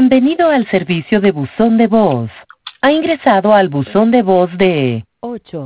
Bienvenido al servicio de buzón de voz. Ha ingresado al buzón de voz de 8